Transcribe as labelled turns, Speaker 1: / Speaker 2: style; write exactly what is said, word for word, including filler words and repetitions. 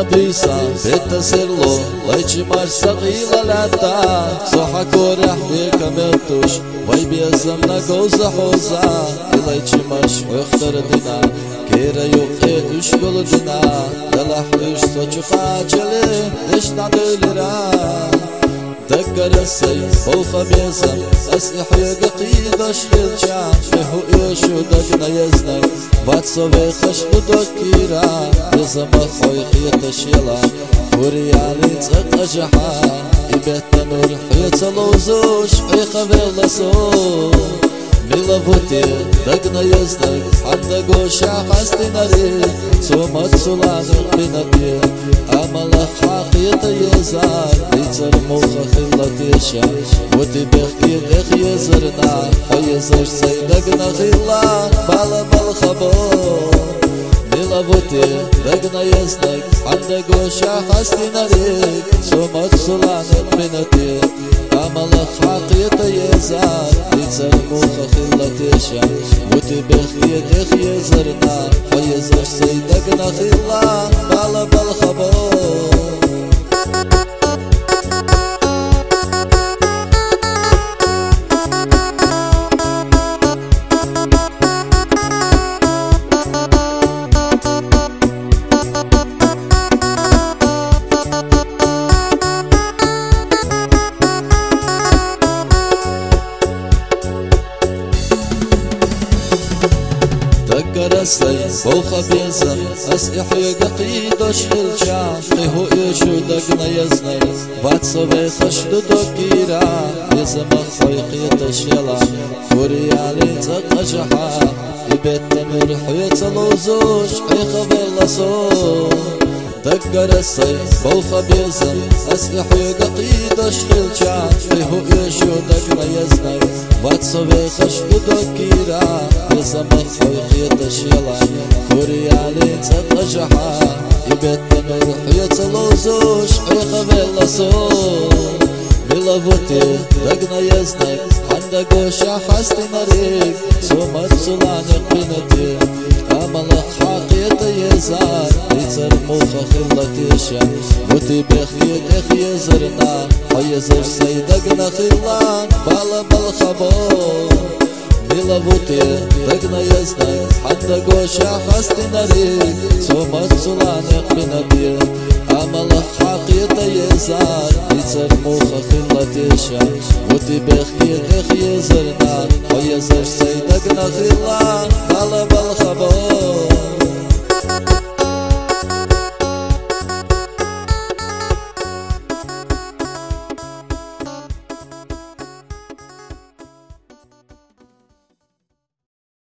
Speaker 1: بيسا بتسرلو ليش مرسقيل العدا صحا كورح بيك ملتوش وي بيزمنا قوزا حوزا ليش مرش ويختار دينا كيرا يوقي اشغل دينا دلح اش سوچو قاچلي ليش نعدلرا دقر السيف فوق بيزم اسحي قيد اشغل شام شهو يشو دقنا يزني واتسو بيخش بدوكيرا بيزم خوي قيت شيلا وريالي تق اجحا يبت نور حيت لوزوش حيقا بيلسو ميلافوتي دقنا يزني حتى قوشا قاستي ناري سومت سولاني بنتي امالك حقيت يزار بيتر موخا خلتيشا وتي بخير اخ يزرنا ويزر سيدقنا خلا بالا بالخبو ميلافوتي دقنا يزني حتى قوشا قاستي ناري سومت سولاني بنتي امالك حقيت يزار بيتر موخا خلتيشا وتي بخير اخ يزرنا ويزر سيدقنا خلا بالا بالخبو السيف فوق بيزم اسحي قيد اشغل شام قهو يشو دقنا يزني واتسو بيخش دوكيرا بيزم خوي قيت شيلا وريالي تق اجحا يبت تمر حيت لوزوش حيقا بيلسو دقر السيف فوق بيزم اسحي قيد اشغل شام قهو يشو دقنا يزني واتسو بيخش دوكيرا بيزم خوي قيت شيلا وريالي تق اجحا يبت تمر حيت لوزوش حيقا بيلسو ميلافوتي دقنا يزني حندا قوشا حاستي ناريك سومت سولانك بنتي امالك حقيت يزار بيتر موخا خلتيشا وتي بخير اخ يزرنا ويزر سيدقنا خلا بالا بالخبو ميلافوتي دقنا يزني حتى قوشا حاستي ناريك سومت سولانك بنتي امالك حقيت يزار بيتر موخا خلتيشا وتي بخير اخ يزرنا ويزر سيدقنا خلا بالا بالخبو